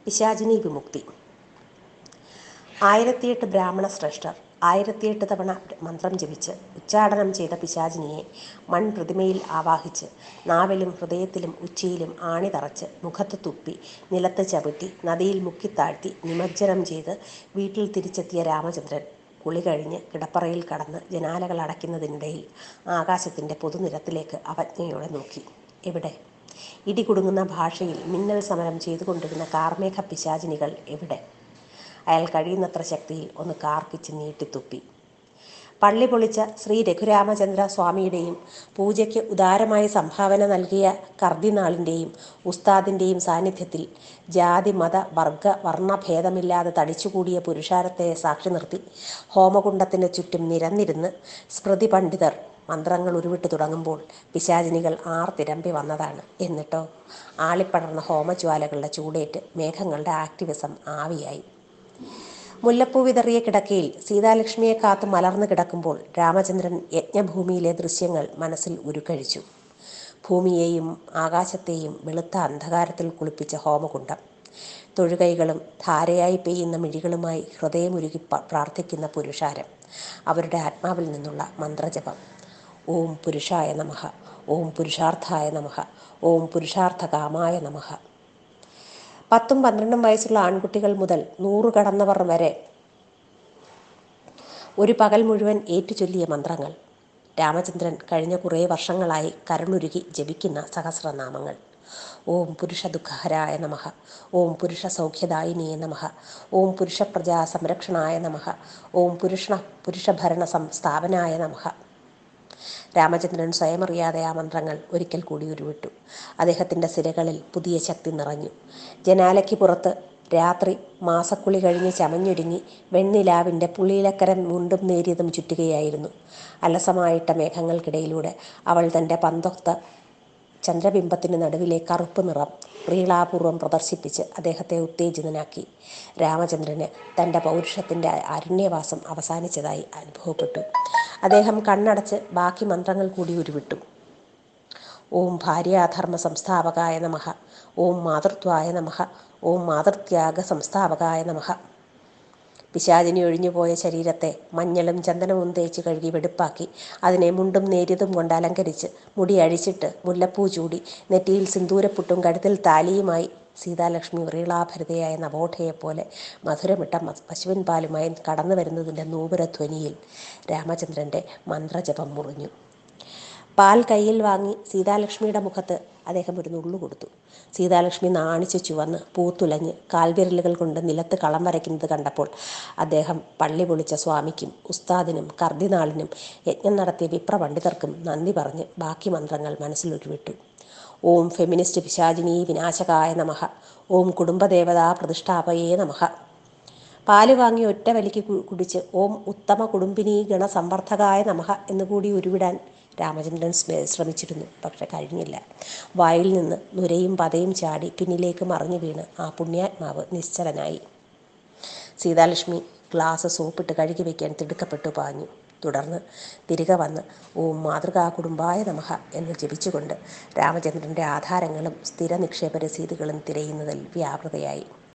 പിശാചിനി വിമുക്തി. 1008 ബ്രാഹ്മണ ശ്രേഷ്ഠർ 1008 തവണ മന്ത്രം ജപിച്ച് ഉച്ചാടനം ചെയ്ത പിശാചിനിയെ മൺപ്രതിമയിൽ ആവാഹിച്ച് നാവിലും ഹൃദയത്തിലും ഉച്ചിയിലും ആണി തറച്ച് മുഖത്ത് തുപ്പി നിലത്ത് ചവിട്ടി നദിയിൽ മുക്കിത്താഴ്ത്തി നിമജ്ജനം ചെയ്ത് വീട്ടിൽ തിരിച്ചെത്തിയ രാമചന്ദ്രൻ കുളി കഴിഞ്ഞ് കിടപ്പറയിൽ കടന്ന് ജനാലകൾ അടയ്ക്കുന്നതിനിടയിൽ ആകാശത്തിൻ്റെ പൊതുനിരത്തിലേക്ക് അവജ്ഞയോടെ നോക്കി. എവിടെ? ഇടികുടുങ്ങുന്ന ഭാഷയിൽ മിന്നൽ സമരം ചെയ്തുകൊണ്ടിരുന്ന കാർമേഘ പിശാചിനികൾ എവിടെ? അയാൾ കഴിയുന്നത്ര ശക്തിയിൽ ഒന്ന് കാർക്കിച്ച് നീട്ടിത്തുപ്പി. പള്ളി പൊളിച്ച ശ്രീ രഘുരാമചന്ദ്ര സ്വാമിയുടെയും പൂജയ്ക്ക് ഉദാരമായി സംഭാവന നൽകിയ കർദിനാളിൻ്റെയും ഉസ്താദിൻ്റെയും സാന്നിധ്യത്തിൽ ജാതി മത വർഗ വർണ്ണഭേദമില്ലാതെ തടിച്ചുകൂടിയ പുരുഷാരത്തെ സാക്ഷി നിർത്തി ഹോമകുണ്ടത്തിന് ചുറ്റും നിരന്നിരുന്ന് സ്മൃതി പണ്ഡിതർ മന്ത്രങ്ങൾ ഉരുവിട്ട് തുടങ്ങുമ്പോൾ പിശാചിനികൾ ആർത്തിരമ്പി വന്നതാണ്. എന്നിട്ടോ ആളിപ്പടർന്ന ഹോമജ്വാലകളുടെ ചൂടേറ്റ് മേഘങ്ങളുടെ ആക്ടിവിസം ആവിയായി. മുല്ലപ്പൂ വിതറിയ കിടക്കയിൽ സീതാലക്ഷ്മിയെ കാത്ത് മലർന്നു കിടക്കുമ്പോൾ രാമചന്ദ്രൻ യജ്ഞഭൂമിയിലെ ദൃശ്യങ്ങൾ മനസ്സിൽ ഉരുക്കഴിച്ചു. ഭൂമിയെയും ആകാശത്തെയും വെളുത്ത അന്ധകാരത്തിൽ കുളിപ്പിച്ച ഹോമകുണ്ടം, തൊഴുകൈകളും ധാരയായി പെയ്യുന്ന മിഴികളുമായി ഹൃദയമുരുകി പ്രാർത്ഥിക്കുന്ന പുരുഷാരം, അവരുടെ ആത്മാവിൽ നിന്നുള്ള മന്ത്രജപം. ഓം പുരുഷായ നമഃ, ഓം പുരുഷാർത്ഥായ നമഃ, ഓം പുരുഷാർത്ഥകാമായ നമഃ. 10-12 വയസ്സുള്ള ആൺകുട്ടികൾ മുതൽ 100 കടന്നവർ വരെ ഒരു പകൽ മുഴുവൻ ഏറ്റുചൊല്ലിയ മന്ത്രങ്ങൾ. രാമചന്ദ്രൻ കഴിഞ്ഞ കുറേ വർഷങ്ങളായി കരളുരുകി ജപിക്കുന്ന സഹസ്രനാമങ്ങൾ. ഓം പുരുഷ ദുഃഖഹരായ നമഃ, ഓം പുരുഷ സൗഖ്യദായിനേ നമഃ, ഓം പുരുഷ പ്രജാ സംരക്ഷണായ നമഃ, ഓം പുരുഷഭരണ സ്ഥാപനായ നമഃ. രാമചന്ദ്രൻ സ്വയമറിയാതെ ആ മന്ത്രങ്ങൾ ഒരിക്കൽ കൂടി ഉരുവിട്ടു. അദ്ദേഹത്തിൻ്റെ സിരകളിൽ പുതിയ ശക്തി നിറഞ്ഞു. ജനാലയ്ക്ക് പുറത്ത് രാത്രി മാസക്കുളി കഴിഞ്ഞ് ചമഞ്ഞൊരുങ്ങി വെണ്ണിലാവിൻ്റെ പുളിയിലക്കരം മുണ്ടും നേരിയതും ചുറ്റുകയായിരുന്നു. അലസമായിട്ട മേഘങ്ങൾക്കിടയിലൂടെ അവൾ തൻ്റെ പന്തൊത്ത ചന്ദ്രബിംബത്തിന് നടുവിലെ കറുപ്പ് നിറം പ്രീളാപൂർവം പ്രദർശിപ്പിച്ച് അദ്ദേഹത്തെ ഉത്തേജിതനാക്കി. രാമചന്ദ്രന് തൻ്റെ പൗരുഷത്തിൻ്റെ അരണ്യവാസം അവസാനിച്ചതായി അനുഭവപ്പെട്ടു. അദ്ദേഹം കണ്ണടച്ച് ബാക്കി മന്ത്രങ്ങൾ കൂടി ഉരുവിട്ടു. ഓം ഭാര്യാധർമ്മ സംസ്ഥാപകായ നമഃ, ഓം മാതൃത്വായ നമഃ, ഓം മാതൃത്യാഗ സംസ്ഥാപകായ നമഃ. പിശാചിനി ഒഴിഞ്ഞുപോയ ശരീരത്തെ മഞ്ഞളും ചന്ദനവും തേച്ച് കഴുകി വെടുപ്പാക്കി അതിനെ മുണ്ടും നേരിയതും കൊണ്ട് അലങ്കരിച്ച് മുടി അഴിച്ചിട്ട് മുല്ലപ്പൂ ചൂടി നെറ്റിയിൽ സിന്ദൂരപ്പുട്ടും കഴുത്തിൽ താലിയുമായി സീതാലക്ഷ്മി വ്രീളാഭരിതയായ നവോഠയെപ്പോലെ മധുരമിട്ട പശുവിൻ പാലുമായി കടന്നു വരുന്നതിൻ്റെ നൂപുരധ്വനിയിൽ രാമചന്ദ്രൻ്റെ മന്ത്രജപം മുറിഞ്ഞു. പാൽ കയ്യിൽ വാങ്ങി സീതാലക്ഷ്മിയുടെ മുഖത്ത് അദ്ദേഹം ഒരു നുള്ളു കൊടുത്തു. സീതാലക്ഷ്മി നാണിച്ച് ചുവന്ന് പൂത്തുലഞ്ഞ് കാൽവിരലുകൾ കൊണ്ട് നിലത്ത് കളം വരയ്ക്കുന്നത് കണ്ടപ്പോൾ അദ്ദേഹം പള്ളി പൊളിച്ച സ്വാമിക്കും ഉസ്താദിനും കർദിനാളിനും യജ്ഞം നടത്തിയ വിപ്രപണ്ഡിതർക്കും നന്ദി പറഞ്ഞ് ബാക്കി മന്ത്രങ്ങൾ മനസ്സിലൊരുവിട്ടു. ഓം ഫെമിനിസ്റ്റ് പിശാചിനി വിനാശകായ നമഃ, ഓം കുടുംബദേവതാ പ്രതിഷ്ഠാപയേ നമഃ. പാല് വാങ്ങി ഒറ്റ വലിക്ക് കുടിച്ച് ഓം ഉത്തമ കുടുംബിനി ഗണസംവർദ്ധകായ നമഃ എന്നുകൂടി ഉരുവിടാൻ രാമചന്ദ്രൻ ശ്രമിച്ചിരുന്നു. പക്ഷെ കഴിഞ്ഞില്ല. വായിൽ നിന്ന് നുരയും പതയും ചാടി പിന്നിലേക്ക് മറിഞ്ഞു വീണ് ആ പുണ്യാത്മാവ് നിശ്ചലനായി. സീതാലക്ഷ്മി ഗ്ലാസ് സോപ്പിട്ട് കഴുകി വയ്ക്കാൻ തിടുക്കപ്പെട്ടു പാഞ്ഞു. തുടർന്ന് തിരികെ വന്ന് ഓം മാതൃകാ കുടുംബായ നമഃ എന്ന് ജപിച്ചുകൊണ്ട് രാമചന്ദ്രൻ്റെ ആധാരങ്ങളും സ്ഥിര നിക്ഷേപ രസീതുകളും തിരയുന്നതിൽ വ്യാപൃതയായി.